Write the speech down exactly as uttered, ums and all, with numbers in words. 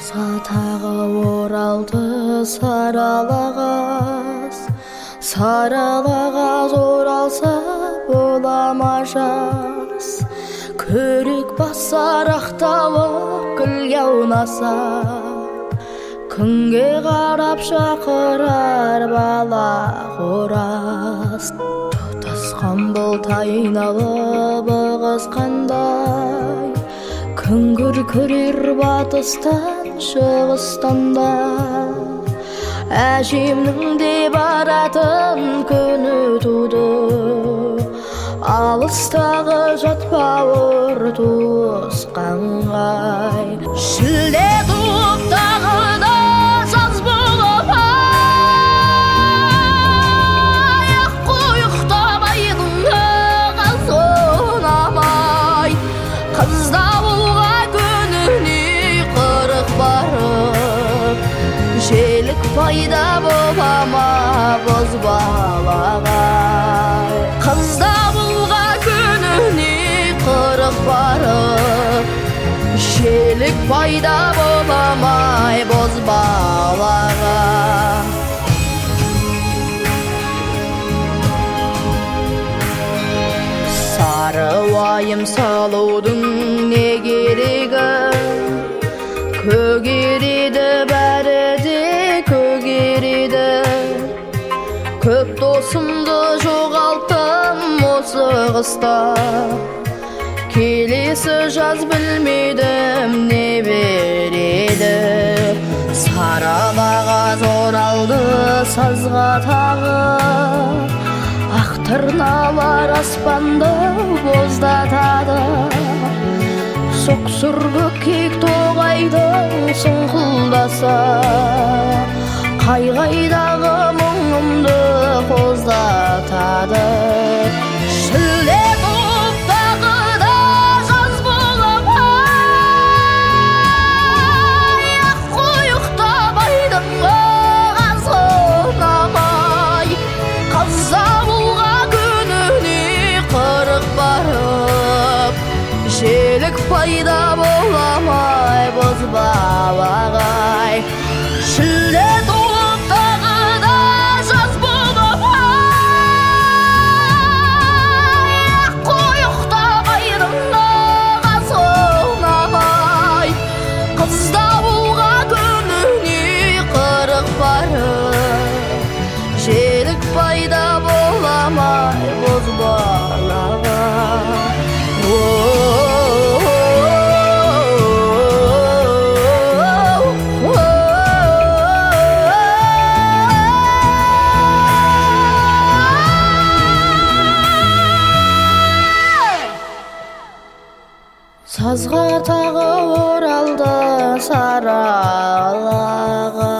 Сазға тағы оралды саралағас, саралағас оралса бола ма жас. Көрік басар ақталық гүлге аунаса, күнге қарап шақырар бала қораз. Тұтасқан бұлт айналып ығысқандай, күн күркірер батыстан шығыстан да. Әжемнің де баратын күні туды, алыстағы жат бауыр туысқанғай. Шілде туып тағы да жаз болып ай, аққу ұйықтамайдың қағазын амай. Қыз дауылға күніне қырық барып, желік пайда бола ма бозбалағай. Қыз дауылға күніне қырық барып, желік пайда бола ма бозбалаға. Сары уайым салудың не керегі, көгереді бәрі де көгереді. Көп досымды жоғалттым осы қыста, келесі жаз білмедім не береді. Саралағас оралды сазға тағы, ақ тырналар аспанды боздатады. Соқсыр көкек тоғайдың сұңқылдаса, қай-қайдағы мұңымды қоздатады. Шілде туып тағы да жаз болып ай, аққу ұйықтамайдың қағазын амай. Қыз дауылға күніне қырық барып, желік пайда бола ма бозбалағай. Шілде туып тағы да жаз болып ай, аққу ұйықтамайдың қағазын амай. Қыз дауылға күніне қырық барып, желік пайда бола ма бозбалағай. Сазға тағы оралды саралаға.